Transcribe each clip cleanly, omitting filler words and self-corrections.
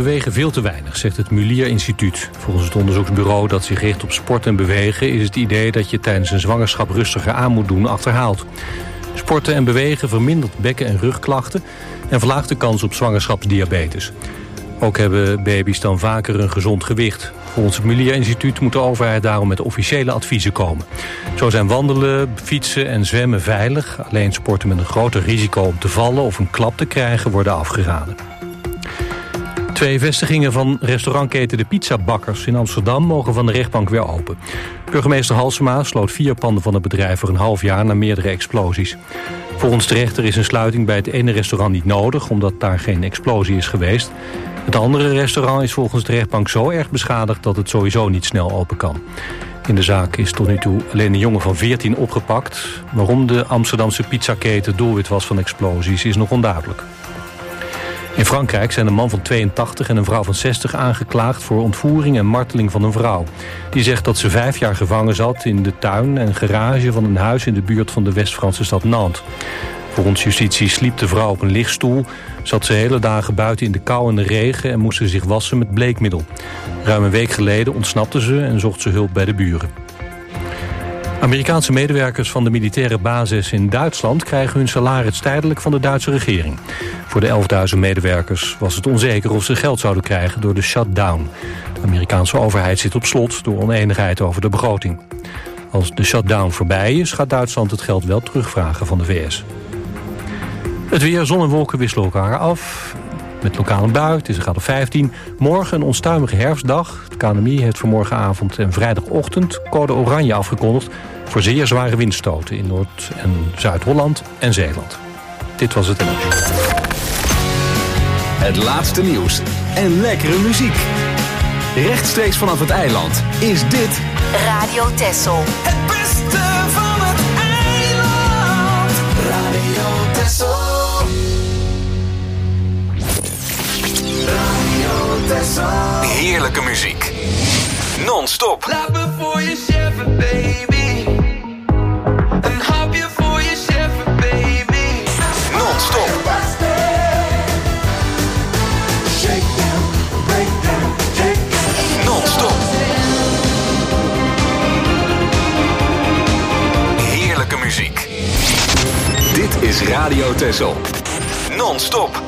bewegen veel te weinig, zegt het Mulier Instituut. Volgens het onderzoeksbureau dat zich richt op sport en bewegen is het idee dat je tijdens een zwangerschap rustiger aan moet doen achterhaald. Sporten en bewegen vermindert bekken- en rugklachten en verlaagt de kans op zwangerschapsdiabetes. Ook hebben baby's dan vaker een gezond gewicht. Volgens het Mulier Instituut moet de overheid daarom met officiële adviezen komen. Zo zijn wandelen, fietsen en zwemmen veilig. Alleen sporten met een groter risico om te vallen of een klap te krijgen worden afgeraden. 2 vestigingen van restaurantketen De Pizzabakkers in Amsterdam mogen van de rechtbank weer open. Burgemeester Halsema sloot 4 panden van het bedrijf voor een half jaar na meerdere explosies. Volgens de rechter is een sluiting bij het ene restaurant niet nodig, omdat daar geen explosie is geweest. Het andere restaurant is volgens de rechtbank zo erg beschadigd dat het sowieso niet snel open kan. In de zaak is tot nu toe alleen een jongen van 14 opgepakt. Waarom de Amsterdamse pizzaketen doelwit was van explosies is nog onduidelijk. In Frankrijk zijn een man van 82 en een vrouw van 60 aangeklaagd voor ontvoering en marteling van een vrouw. Die zegt dat ze 5 jaar gevangen zat in de tuin en garage van een huis in de buurt van de West-Franse stad Nantes. Volgens justitie sliep de vrouw op een lichtstoel, zat ze hele dagen buiten in de kou en de regen en moest ze zich wassen met bleekmiddel. Ruim een week geleden ontsnapte ze en zocht ze hulp bij de buren. Amerikaanse medewerkers van de militaire basis in Duitsland krijgen hun salaris tijdelijk van de Duitse regering. Voor de 11.000 medewerkers was het onzeker of ze geld zouden krijgen door de shutdown. De Amerikaanse overheid zit op slot door oneenigheid over de begroting. Als de shutdown voorbij is, gaat Duitsland het geld wel terugvragen van de VS. Het weer, zon en wolken wisselen elkaar af. Met lokaal een bui, het is een graad of 15. Morgen een onstuimige herfstdag. Het KNMI heeft voor morgenavond en vrijdagochtend code oranje afgekondigd voor zeer zware windstoten in Noord- en Zuid-Holland en Zeeland. Dit was het NOS. Het laatste nieuws en lekkere muziek. Rechtstreeks vanaf het eiland is dit Radio Texel. Het beste van het eiland. Radio Texel. Radio Texel. heerlijke muziek. Non-stop. Laat me voor je cheffen, baby. Een hapje voor je cheffen, baby. Non-stop. Non-stop. Heerlijke muziek. Dit is Radio Texel. Non-stop.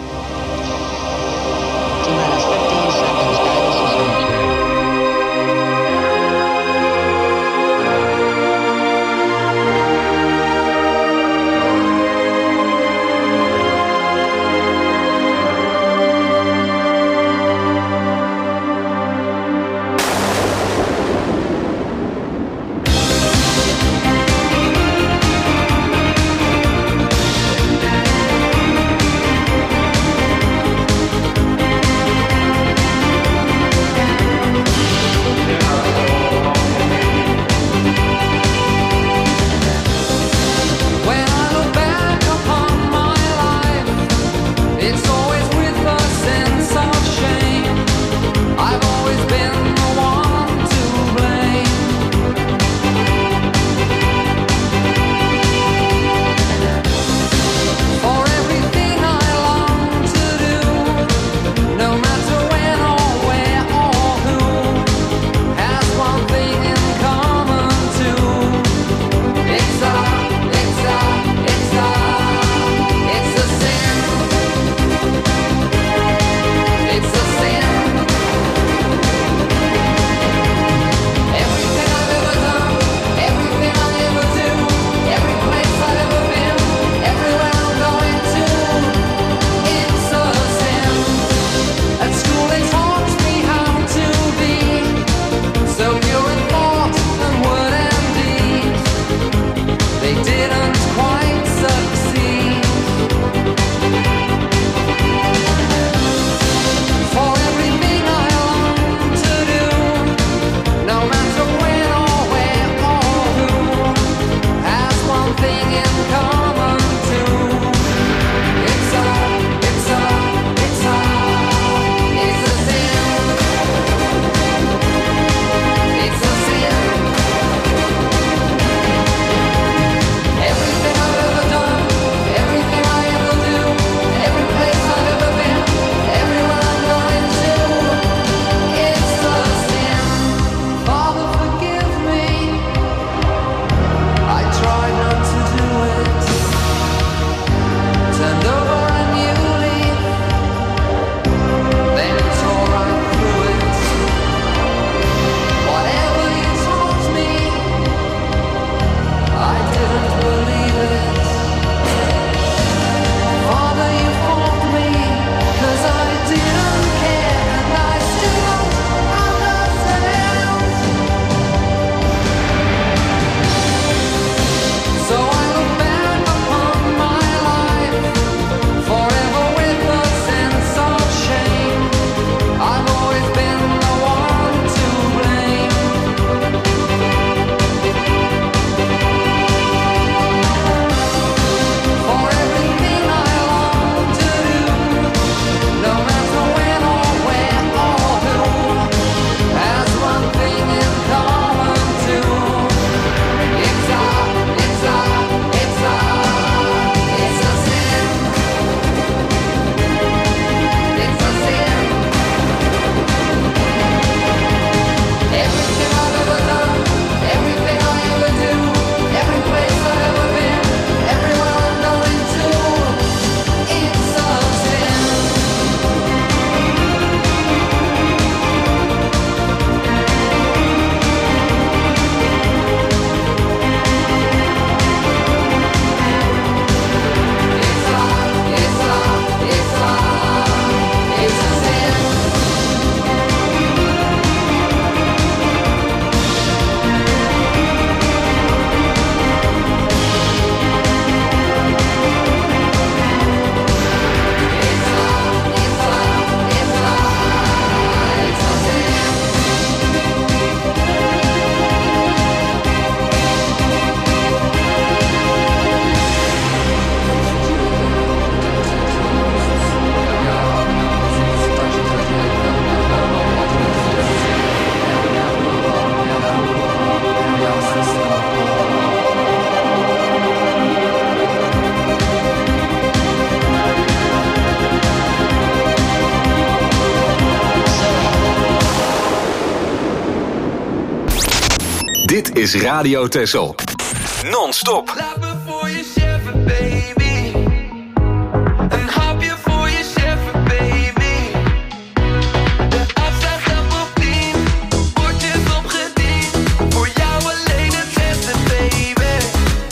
Dit is Radio Texel. Non-stop. Laat me voor je cheffen, baby. Een hapje voor je cheffen, baby. De afslag staat op 10. Bordjes opgediend. Voor jou alleen het beste, baby.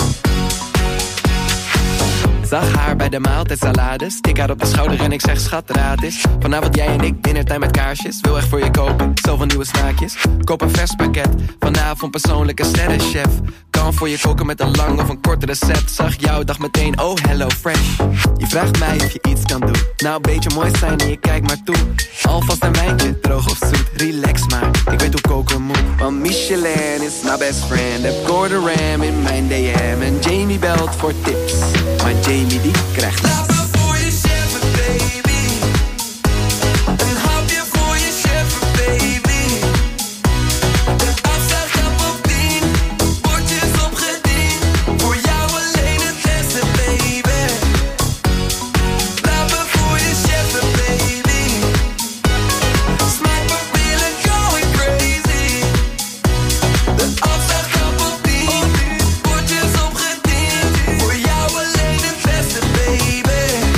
Zag haar bij de maaltijdsalades. Tik haar op de schouder en ik zeg schat, raad is. Vanavond jij en ik, dinnertijd met kaarsjes. Wil echt voor je koken, zoveel nieuwe smaakjes. Koop een vers pakket, vanavond persoonlijke sterrenchef. Kan voor je koken met een lang of een kort recept. Zag jou, dacht meteen, oh hello fresh. Je vraagt mij of je iets kan doen. Nou, een beetje mooi zijn en je kijkt maar toe. Alvast een wijntje, droog of zoet, relax maar. Ik weet hoe koken moet. Want Michelin is my best friend. Heb Gordon Ram in mijn DM. En Jamie belt voor tips. Maar Jamie die krijgt niks. Laat me voor je cheffen, baby. Een hapje voor je cheffen, baby. De afslag staat op 10. Bordjes opgediend. Voor jou alleen het beste, baby. Laat me voor je cheffen, baby. Smaakpapillen going crazy. De afslag staat op 10. Bordjes opgediend. Voor jou alleen het beste, baby.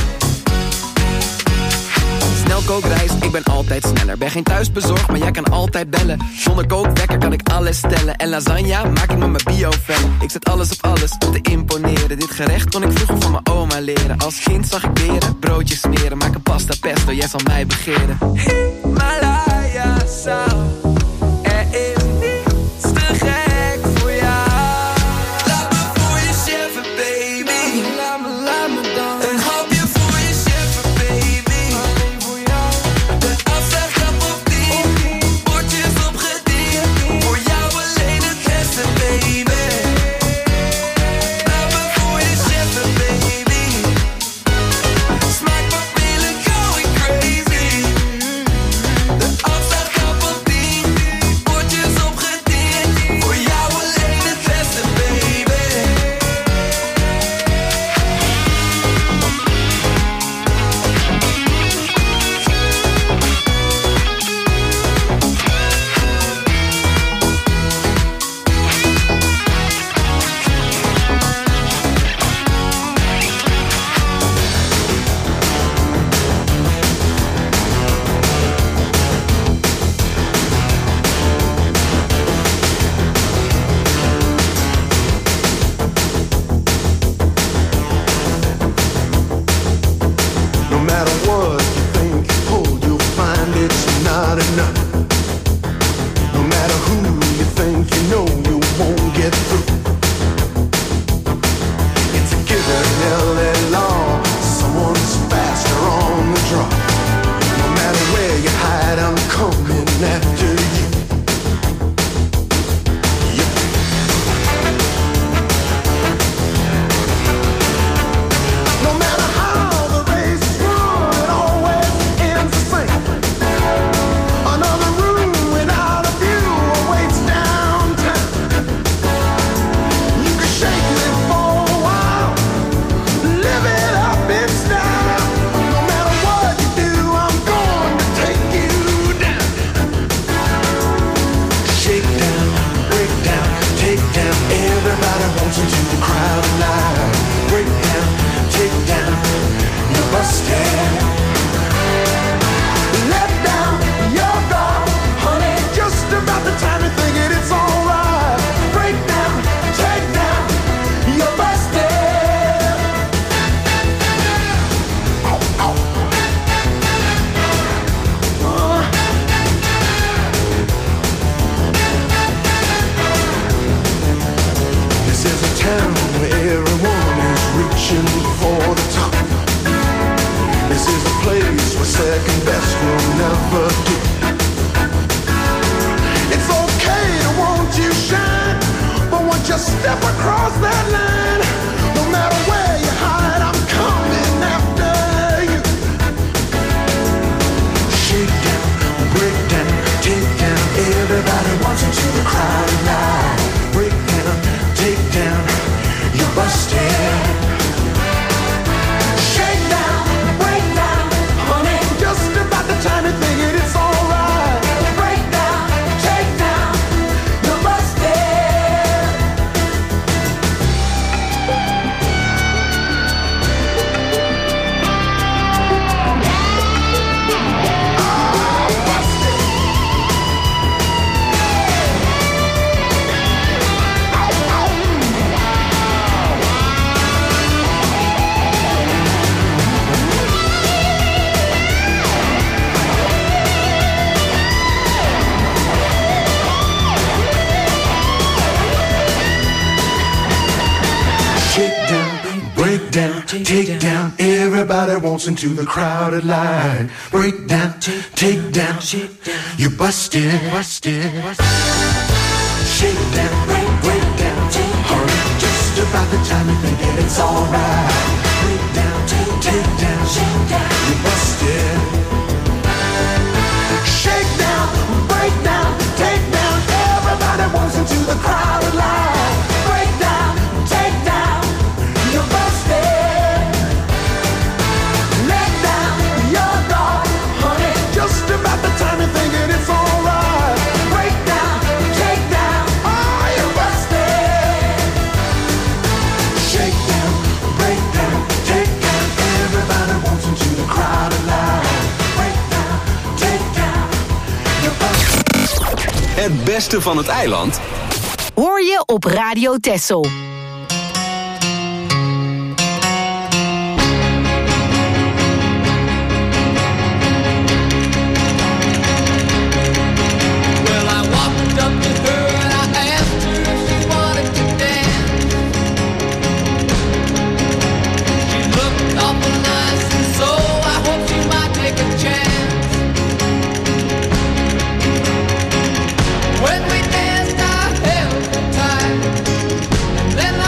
Snel kookrijst, ik ben altijd sneller. Ben geen thuisbezorgd, maar jij kan altijd bellen. Zonder kookwekker kan ik alles stellen. En lasagne maak ik met mijn bio-vellen. Ik zet alles op alles om te imponeren. Dit gerecht kon ik vroeger van mijn oma leren. Als kind zag ik beren, broodjes smeren. Maak een pasta pesto, jij zal mij begeren. Himalaya zout. Er is niets te gek voor jou. Laat me voor je cheffen, baby. Laat me dan. Een hapje voor je cheffen, baby. De afslag staat op 10. Bordjes opgediend. Voor jou alleen het beste, baby. Laat me voor je cheffen, baby. Smaakpapillen going crazy. De afslag staat op 10. Bordjes opgediend. Voor jou alleen het beste, baby. No matter what you think you hold, you'll find it's not enough. No matter who you think you know, you won't get through. It's a given, LA law. Someone's faster on the draw. No matter where you hide, I'm coming after you. No matter how the race is run, it always ends the same. Another take down. Everybody wants into the crowded line. Break down, take down. You busted, busted. Shake down, break down. Hurry, just about the time you think that it's alright. Break down, take down. You busted. Shake down, break down, take down. Everybody wants into the crowded line. Break down, take down. You busted. Let down your guard, honey. Just about the time you're thinking it's alright. Break down, take down. Oh, you busted. Shake down, break down, take down. Everybody wants into the crowded line. Break down, take down. You busted. Het beste van het eiland Hoor je op Radio Texel. Well, I walked up to her and I asked her if she wanted to dance. She looked awful nice, and so I hope she might take a chance. When we danced, I held her tight, and then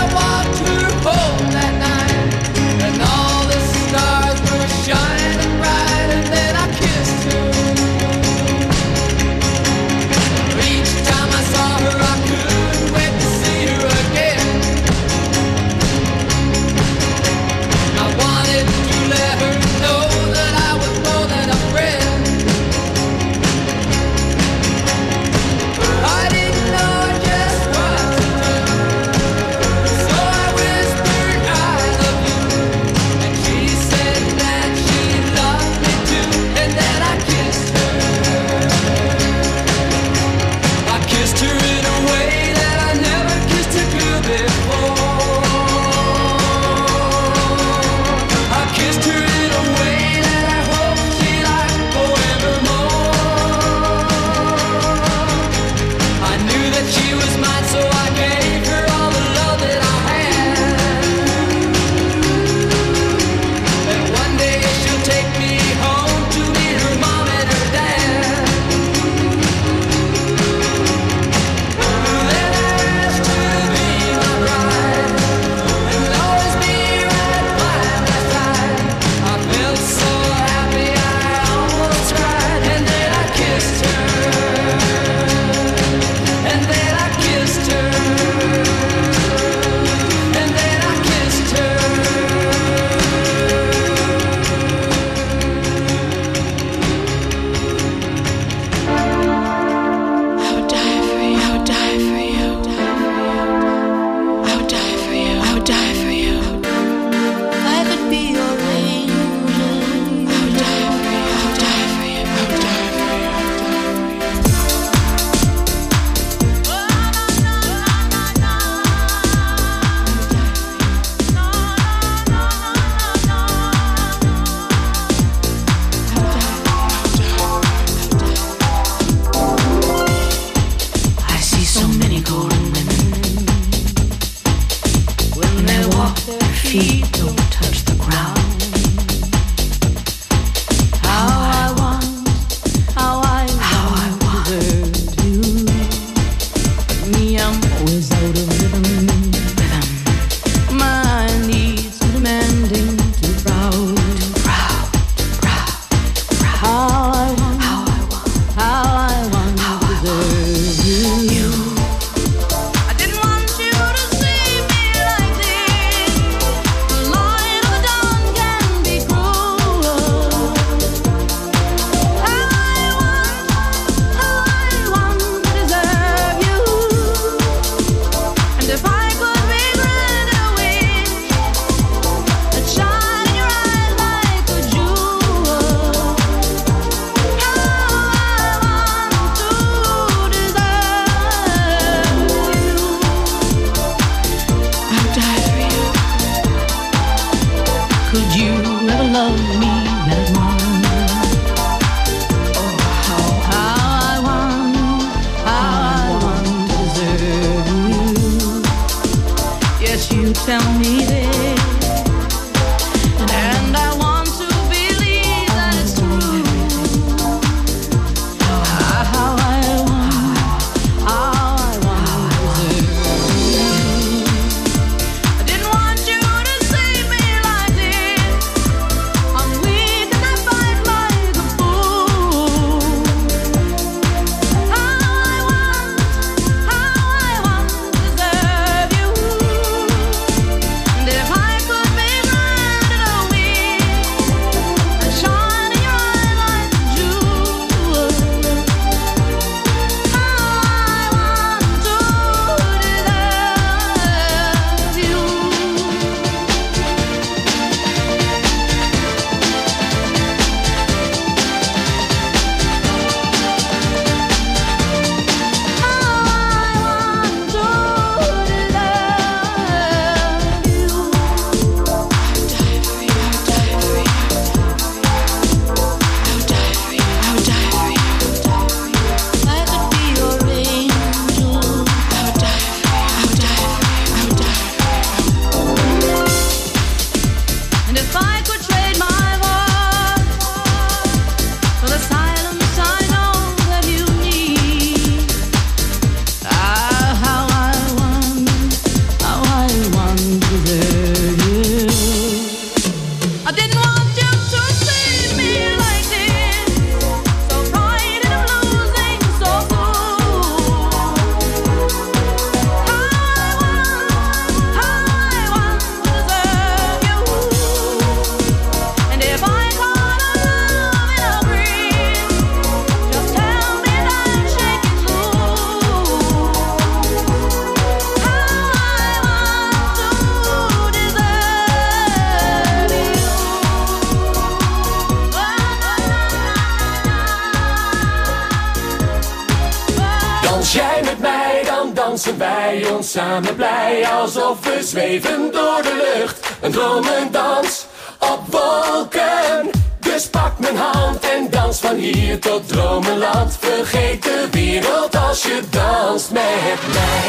Dans jij met mij, dan dansen wij ons samen blij. Alsof we zweven door de lucht, een dromendans op wolken. Dus pak mijn hand en dans van hier tot dromenland. Vergeet de wereld als je danst met mij.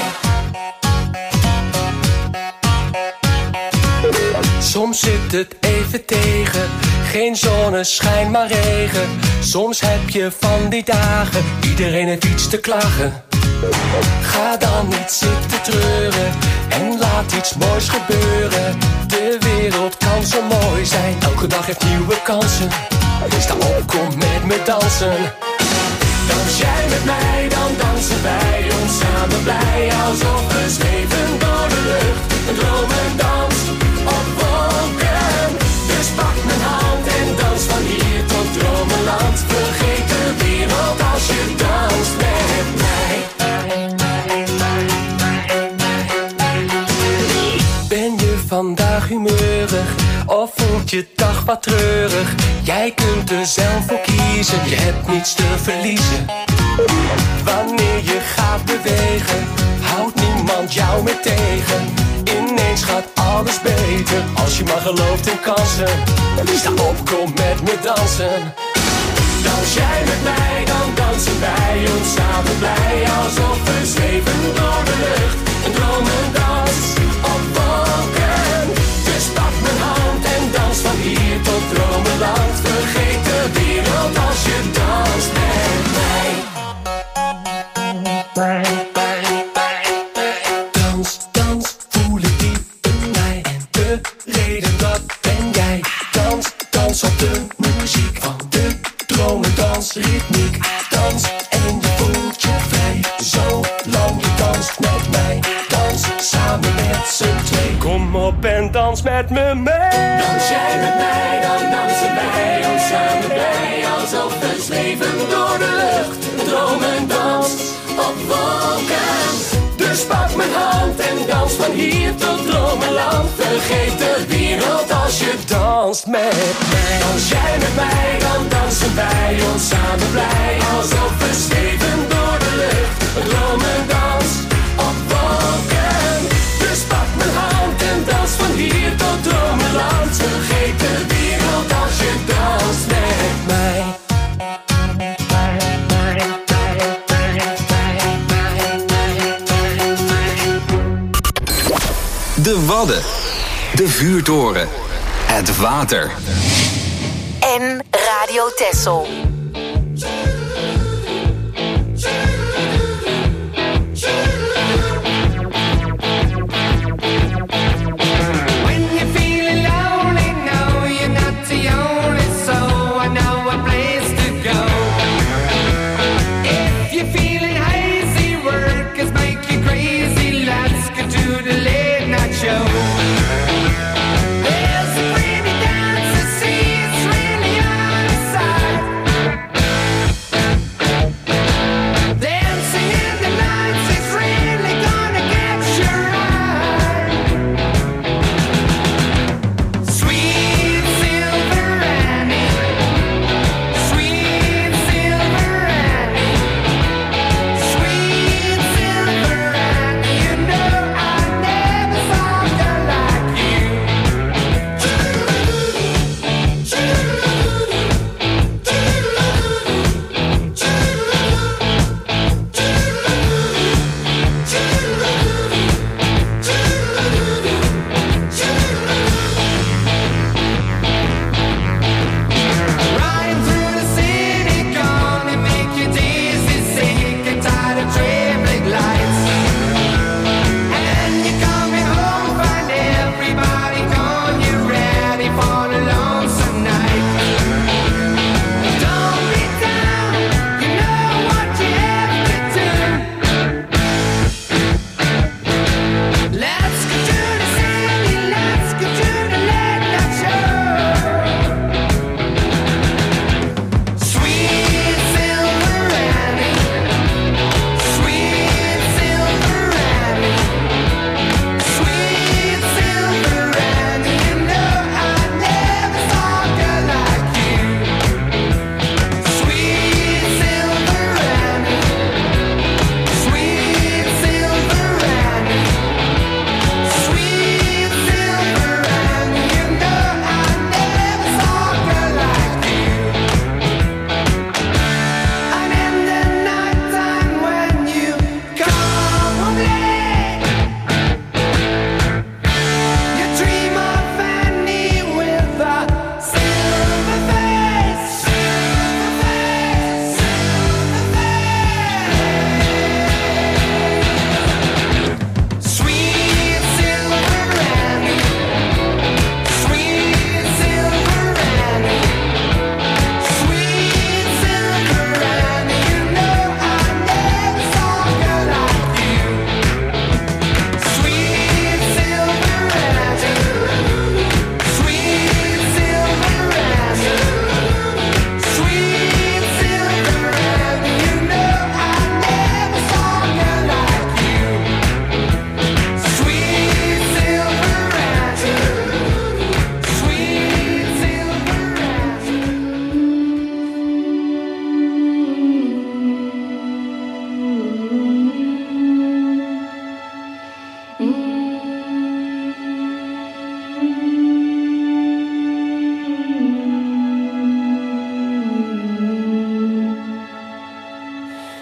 Soms zit het even tegen, geen zonneschijn maar regen. Soms heb je van die dagen, iedereen heeft iets te klagen. Ga dan niet zitten treuren en laat iets moois gebeuren. De wereld kan zo mooi zijn, elke dag heeft nieuwe kansen. Sta op, kom met me dansen. Dans jij met mij, dan dansen wij ons samen blij. Alsof we zweven door de lucht, een dromendans op wolken. Dus pak mijn hand en dans van hier tot dromenland. Vergeet de wereld als je danst met mij. Ben je vandaag humeurig of voelt je dag wat treurig? Jij kunt er zelf voor kiezen, je hebt niets te verliezen. Wanneer je gaat bewegen, houdt niemand jou meer tegen. Ineens gaat alles beter, als je maar gelooft in kansen. Sta op, kom met me dansen. Dans jij met mij, dan dansen wij ons samen blij. Alsof we zweven door de lucht, een dromendans op wolken. Dus pak mijn hand en dans van hier tot dromenland. Vergeet de wereld als je danst met mij. Dans, dans, voel ik diep in mij. En de reden dat ben jij. Dans, dans op de muziek van de dromendansritmiek. Dans en je voelt je vrij. Zolang je danst met mij. Dans samen met z'n twee. Kom op en dans met me mee. Dans jij met mij, dan dansen wij ons samen blij. Alsof we zweven door de lucht. Dromendans op wolken. Dus pak mijn hand en dans van hier tot dromenland. Vergeet de wereld als je danst met mij. Dans jij met mij, dan dansen wij ons samen blij. Alsof we zweven door de lucht. Een dromendans op wolken. Dus pak mijn hand en dans van hier tot dromenland. Vergeet de wereld als je danst met mij. De Wadden. De vuurtoren. Het water. En Radio Texel. There's a pretty dance to see, it's really on the side.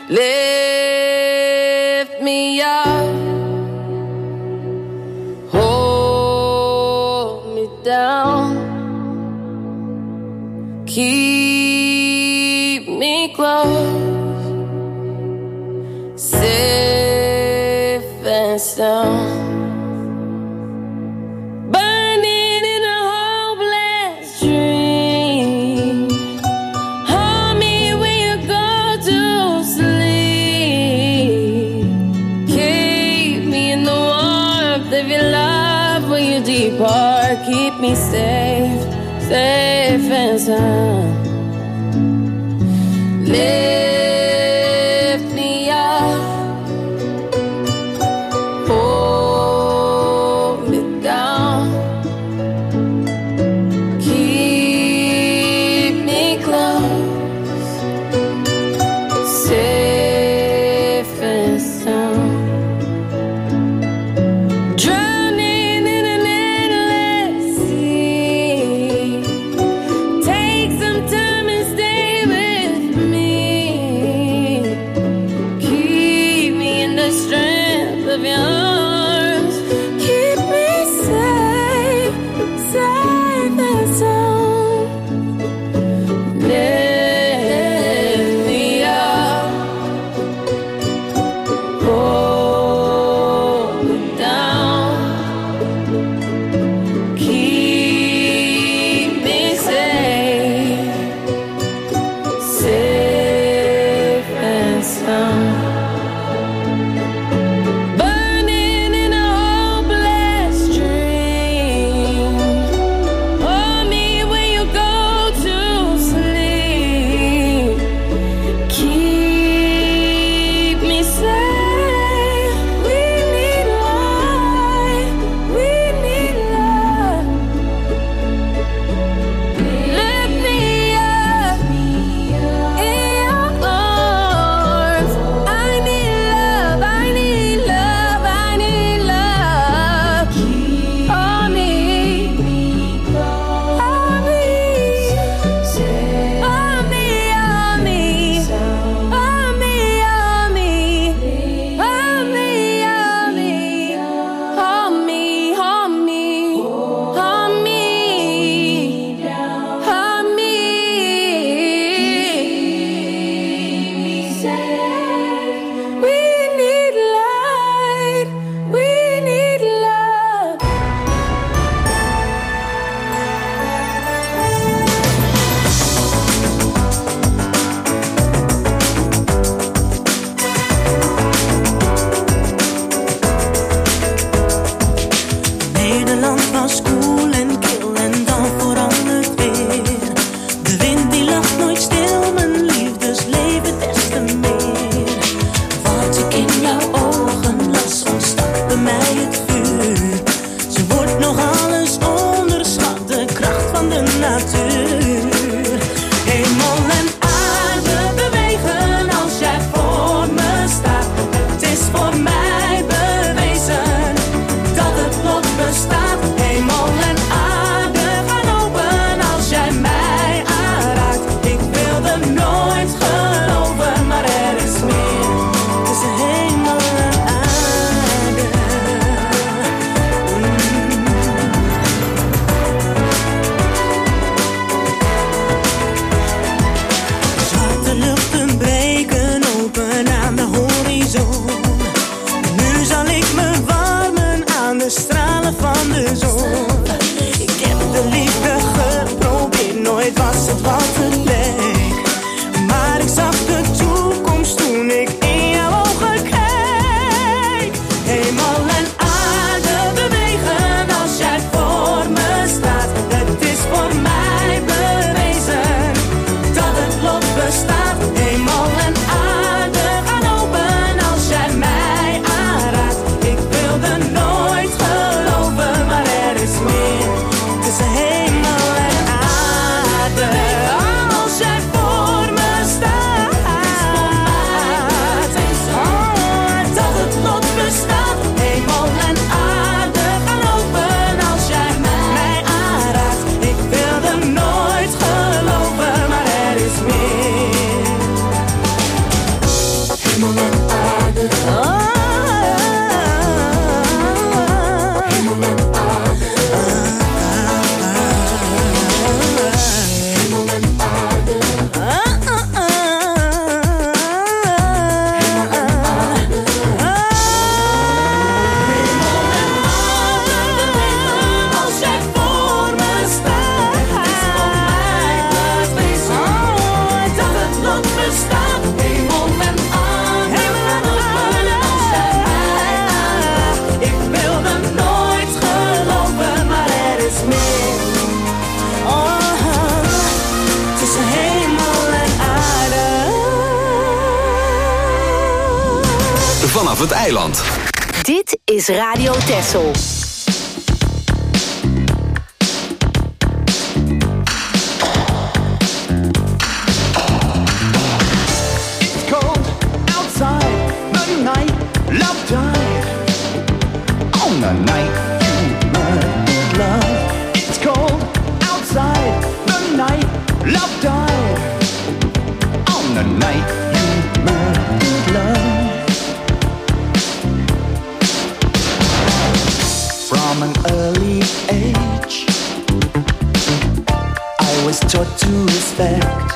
Lift me up, hold me down, keep me close, safe and sound. Burning in a hopeless dream. Hold me when you go to sleep. Keep me in the warmth of your love when you depart. Keep me safe, safe and sound. Lift me up, hold me down, keep me close, safe and sound. Drowning in an endless sea. Take some time and stay with me. Hemel en aarde. Hemel en aarde. Hemel en aarde. Als jij voor me staat, het is voor mij bewezen dat het lot bestaat. Hemel en aarde, als jij mij aanraakt. Ik wilde nooit geloven, maar er is meer. Tussen hemel en aarde. Vanaf het eiland. Dit is Radio Texel. It's cold outside, the night love died. On the night you murdered love. It's cold outside, the night love died. On the night you murdered love. From an early age, I was taught to respect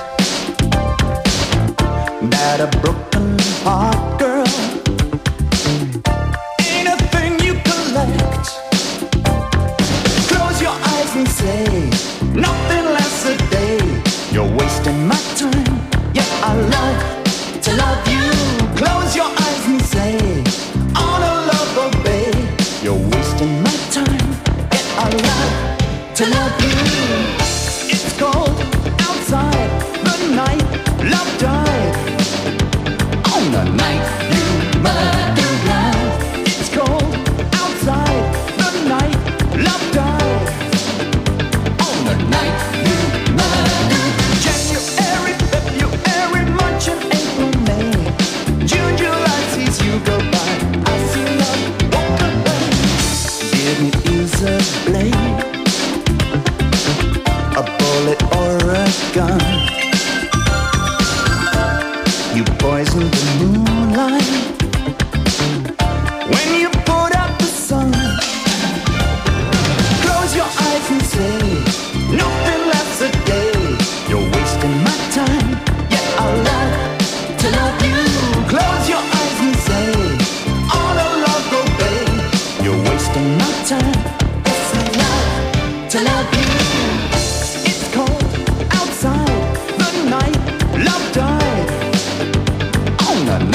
that a broken heart, girl, ain't a thing you collect. Close your eyes and say nothing lasts a day. You're wasting my time. Yeah, I love to love you. Close your eyes and say all the love obey. You're wasting my time. Yeah, I love to love you. It's cold outside, the night love died. On the night you murdered love. It's cold outside, the night love died. On the night you murdered. January, February, March and April, May. June, July sees you go by. I see love walk away. Didn't use a blade, a bullet or a gun. You poisoned the moonlight when you put out the sun. Close your eyes and say nothing lasts a day. You're wasting my time. Yeah, I love to love you. Close your eyes and say all the love obey. You're wasting my time. Yes, I love to love you. It's cold outside, the night love died. On the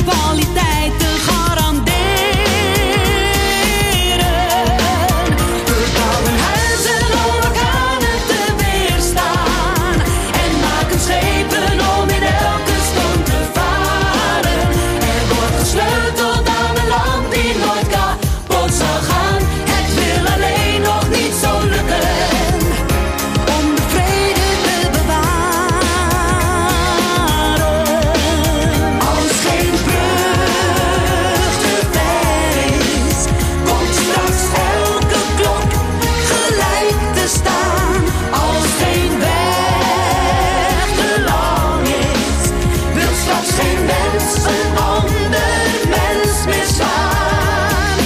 kwaliteit te garanderen. We bouwen huizen om orkanen te weerstaan en maken schepen om in elke storm te varen. Er wordt gesleuteld aan een land die nooit kapot zal gaan. Het wil alleen nog niet zo lukken om de vrede te bewaren. Als geen brug te ver is, komt straks elke klok gelijk te staan. Als geen weg te lang is, wil straks geen mens een ander mens meer slaan.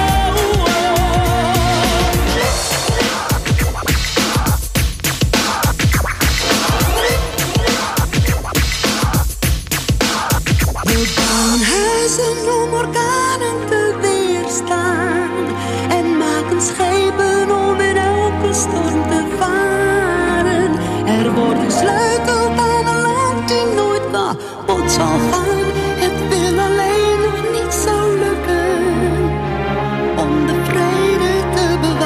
We bouwen huizen om orkanen te weerstaan en maken schepen om in elke storm te varen. Er wordt gesleuteld aan een land die nooit kapot zal gaan. Het wil alleen nog niet zo lukken om de vrede te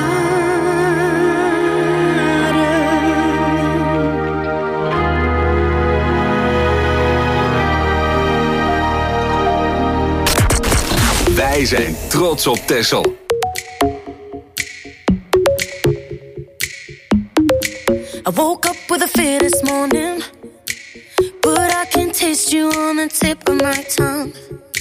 bewaren. Wij zijn trots op Texel. I woke up with a fear this morning, but I can taste you on the tip of my tongue.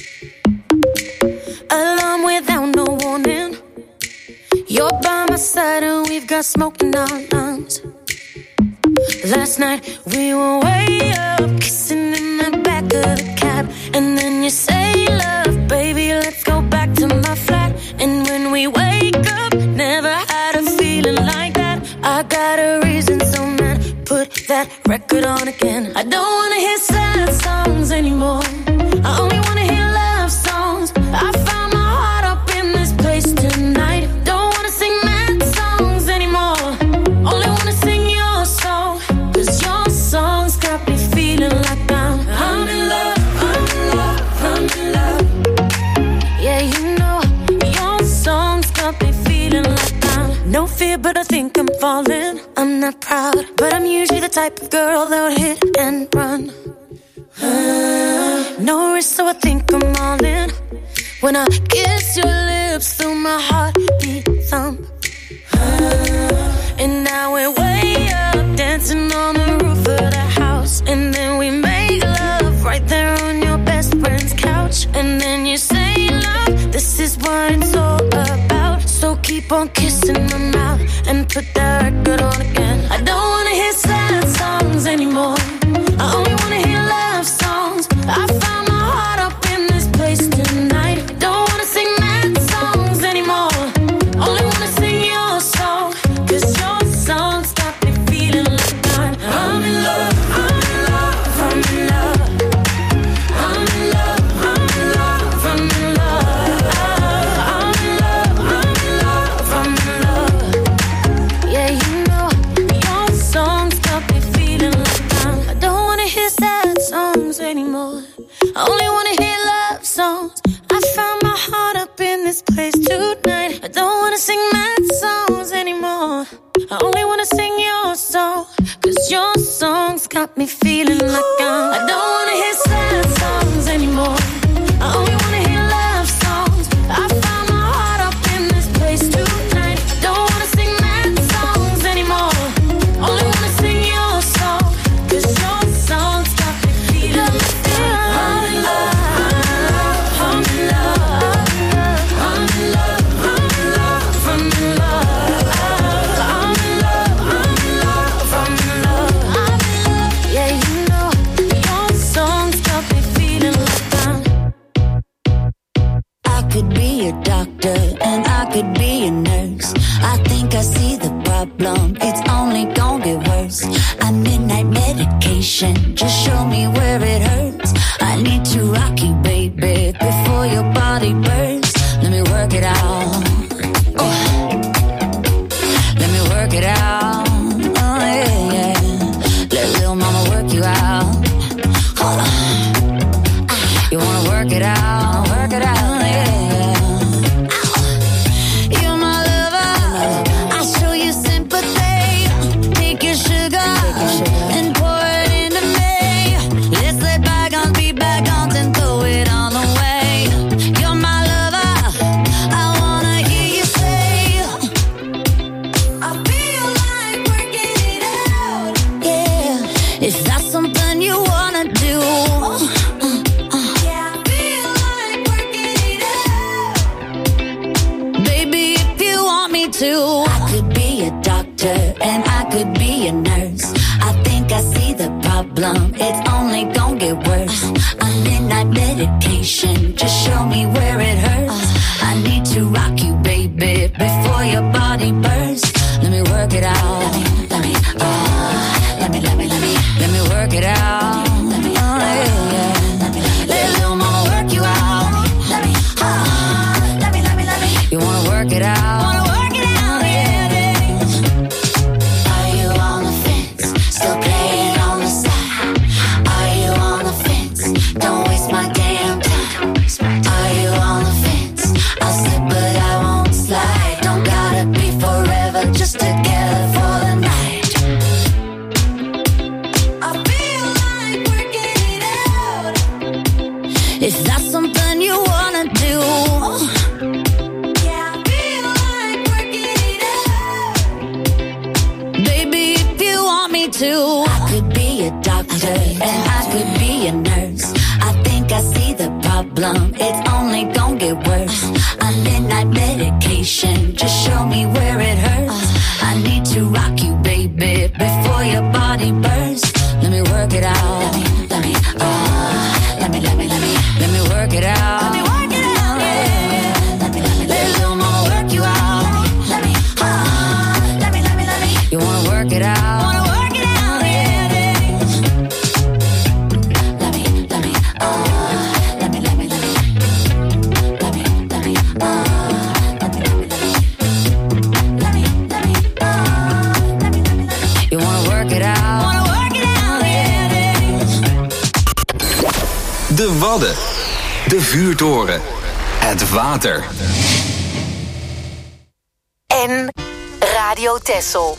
Alarm without no warning, you're by my side and we've got smoke in our lungs. Last night we were way up, kissing in the back of the cab, and then you say, love, baby, let's go back to my flat. And when we wake up, never had a feeling like that. I got a reason, so man, put that record on again. I don't wanna hear sad songs anymore, I only wanna hear love songs. I found my heart up in this place tonight. Don't wanna sing mad songs anymore, only wanna sing your song. Cause your songs got me feeling like I'm in love, I'm in love, I'm in love. Yeah, you know, your songs got me feeling like I'm no fear, but I think I'm falling. I'm not proud, but I'm usually the type of girl that would hit and run. No risk, so I think I'm all in. When I kiss your lips through my heartbeat thump. And now we're way up, dancing on the roof of the house. And then we make love right there on your best friend's couch. And then you say, love, this is what it's all about. So keep on kissing my mouth and put that record on again. I don't wanna hear sad songs anymore, I only wanna hear love songs. I found my heart up in this place tonight. Don't wanna sing mad songs anymore, only wanna sing your song. Cause your songs got me feeling like I'm in love, I'm in love, I'm in love. I'm in love, I'm in love, I'm in love. I'm in love, I'm in love, I'm in love. Yeah, you know, your songs got me feeling like I don't wanna hear sad songs anymore, I only wanna hear love songs. I found my heart up in this place tonight. I don't wanna sing mad songs anymore, I only wanna sing your song. Cause your songs got me feeling like I don't wanna hear sad songs anymore, I only wanna hear love songs. I found my heart up in this place tonight. I don't wanna sing mad songs anymore, only wanna sing your song. Cause your songs got me feeling like I'm in love, I'm in love, I'm in love, I'm in love, I'm in love. I'm in love, I'm in love, I'm in love, I'm in love. Yeah, you know, your songs got me feeling like I could be a doctor and I could be a nurse. I think I see the problem, it's only gonna get worse. I midnight medication, just show me where it hurts. I need to rock you, baby, before your body bursts. Let me work it out. Let me work it out. Oh, yeah, yeah. Let little mama work you out. Hold on. You wanna work it out? out, work it out, yeah. You're my lover, I'll show you sympathy. Take your sugar and pour it into me. Let's let bygones be bygones and throw it all away. You're my lover, I wanna hear you say, I feel like working it out. Yeah, is that something you wanna do? Yeah, I feel like working it out. Baby, if you want me to, I could be a doctor and I could be a nurse. I think I see the problem, it's only gonna get worse. A midnight medication, just show me where it hurts. I need to rock you, baby, before your body bursts. Let me work it out. Let me work it out. Let little mama work you out. You wanna work it out? Are you on the fence? Still playing on the side? Are you on the fence? Don't waste my damn time. Are you on the fence? I'll slip but I won't slide. Don't gotta be forever, just together for the night. I feel like working it out. Is that something you wanna do? Yeah, I feel like working it out. Baby, if you want me to, I could be a doctor and I could be a nurse. I think I see the problem, it's only gonna get worse. A midnight medication, just show me where it hurts. I need to rock you, baby, before your body bursts. Let me work it out. Let me work it out. Let little mama work you out. You wanna work it out? You wanna work it out? De Wadden. De vuurtoren. Het water. En Radio Texel.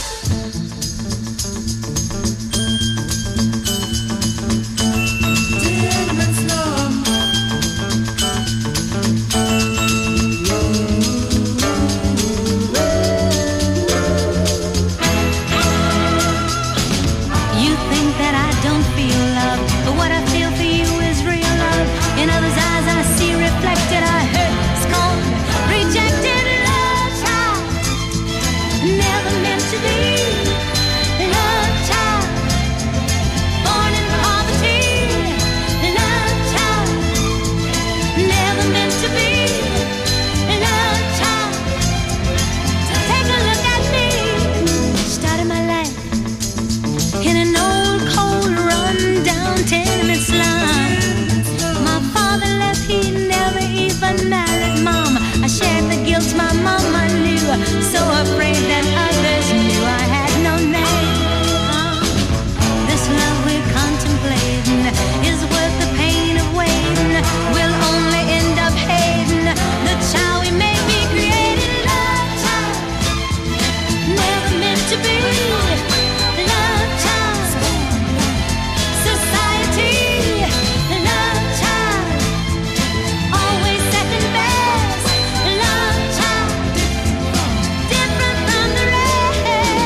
You think that I don't feel love, but what I feel for you is real love. In others' eyes I see reflected, I hurt, scorned, rejected, love child. Never meant to be, love child. Born in poverty, love child. Never meant to be, love child. Take a look at me, started my life in an old, cold, run-down tenement slum. My father left, he never even married Mom. I shared the guilt my mama knew, so afraid that others knew I had no name. This love we're contemplating is worth the pain of waiting. We'll only end up hating the child we may be creating. Love child, never meant to be. Love child, society. Love child, always second best. Love child, different from the rest.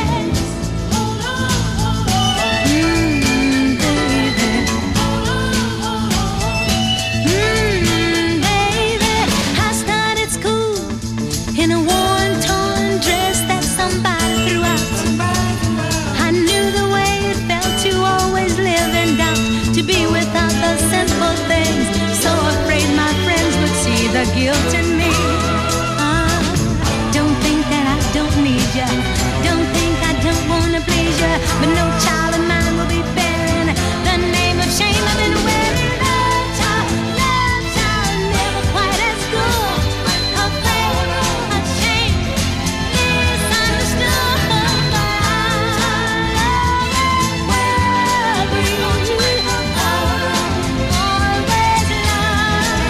Baby, I started school in a worn, torn dress that somebody threw out. I knew the way it felt to always live in doubt, to be without the simple things. So afraid my friends would see the guilt in me. Don't think that I don't need ya. Don't think I don't wanna please ya. But no child of mine will be bearing the name of shame I've been wearing. Love child, never quite as good. Afraid, ashamed, misunderstood. Always love.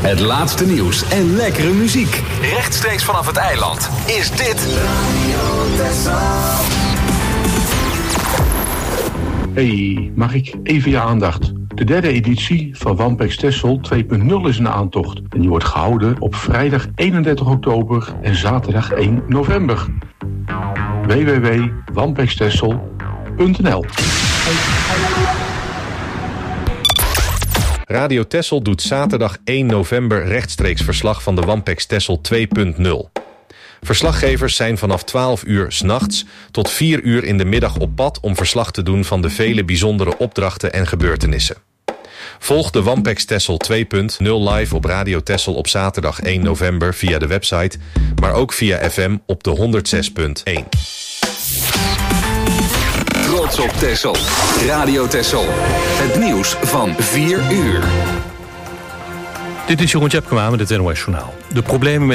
Het laatste nieuws en lekkere muziek. Rechtstreeks vanaf het eiland is dit Radio Texel. Hey, mag ik even je aandacht? De derde editie van Wampex Texel 2.0 is in aantocht. En die wordt gehouden op vrijdag 31 oktober en zaterdag 1 november. www.wampextexel.nl. Radio Texel doet zaterdag 1 november rechtstreeks verslag van de Wampex Texel 2.0. Verslaggevers zijn vanaf 12 uur 's nachts tot 4 uur in de middag op pad om verslag te doen van de vele bijzondere opdrachten en gebeurtenissen. Volg de Wampex Texel 2.0 live op Radio Texel op zaterdag 1 november via de website, maar ook via FM op de 106.1. Trots op Texel. Radio Texel. Het nieuws van 4 uur. Dit is Jeroen Tjepkema met het NOS Journaal. De problemen met